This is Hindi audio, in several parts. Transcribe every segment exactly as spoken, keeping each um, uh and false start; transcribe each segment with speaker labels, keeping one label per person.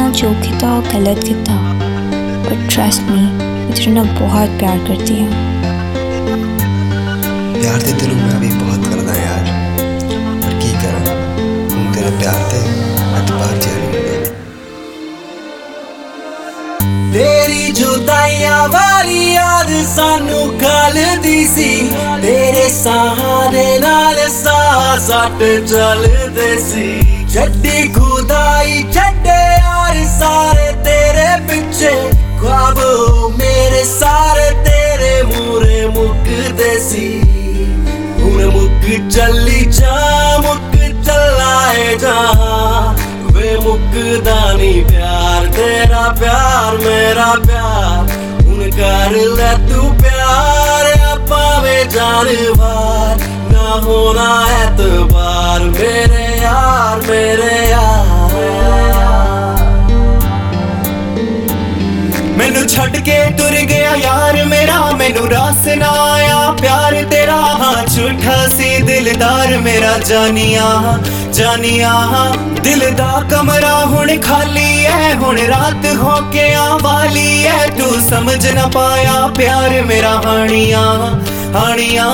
Speaker 1: ना जो किता गलत किता, बट ट्रस्ट मी मैं तेरे ना बहुत प्यार करती हूँ।
Speaker 2: प्यार ते तेनू मैं भी बहुत करदा यार, पर की करा हुण तेरा प्यार ते एतबार च नहीं हुंदा।
Speaker 3: तेरी जुदाइयां वाली याद सानू गलदी सी, तेरे सहारे नाल साह सट चलदे सी। छड्डी खुदाई छड्डे यार सारे तेरे पिछे, ख्वाब मेरे सारे तेरे मूरे मुकदे सी। हुण मुक चली जा मुक चलाए जा, वे मुकदा नी प्यार तेरा प्यार मेरा प्यार। हुण कर ले तू प्यार पावे जानवर, ना होना एतबार मेरे यार मेरे यार। मैनू छड़ के तुर गया यार मेरा, मैनू रास ना आया प्यार तेरा। हाँ झूठा सी दिलदार मेरा जानिया जानिया, दिल दा कमरा हुण खाली है, हुण रात होके आवाली है। तू समझ ना पाया प्यार मेरा हानिया हानिया।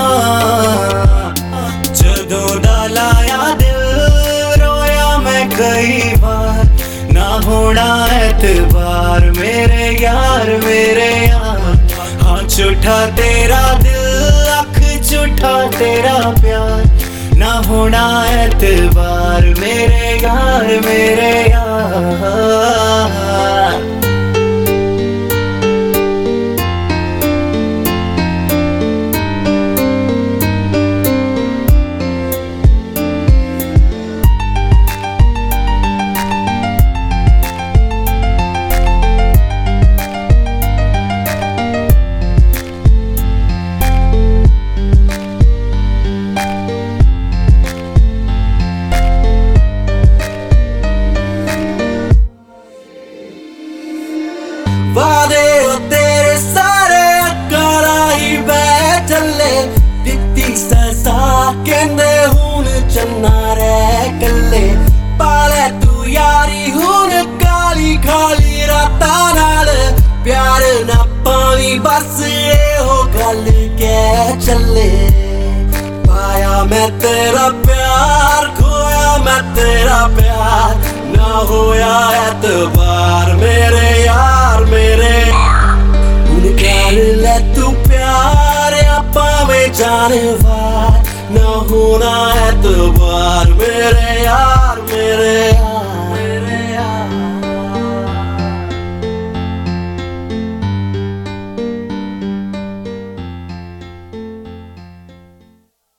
Speaker 3: जदों दा लाया दिल रोया मैं कई बार, ना होना एतबार मेरे यार मेरे यार। हाँ झूठा तेरा दिल अख झूठा तेरा प्यार, ना होना एतबार मेरे यार मेरे यार। वादे तेरे सारे कराई बै चले, दित्ती सजा कहंदे हुण चन्ना रह कल्ले। पाले तू यारी हुण काली खाली रातां नाल, प्यार ना पावी बस एहो गल कह चले। पाया मैं तेरा प्यार खोया मैं तेरा प्यार, ना होया एतबार मेरे यार मेरे। हुण कर ले तू प्यार पावे जानवर, ना होना एतबार मेरे यार मेरे।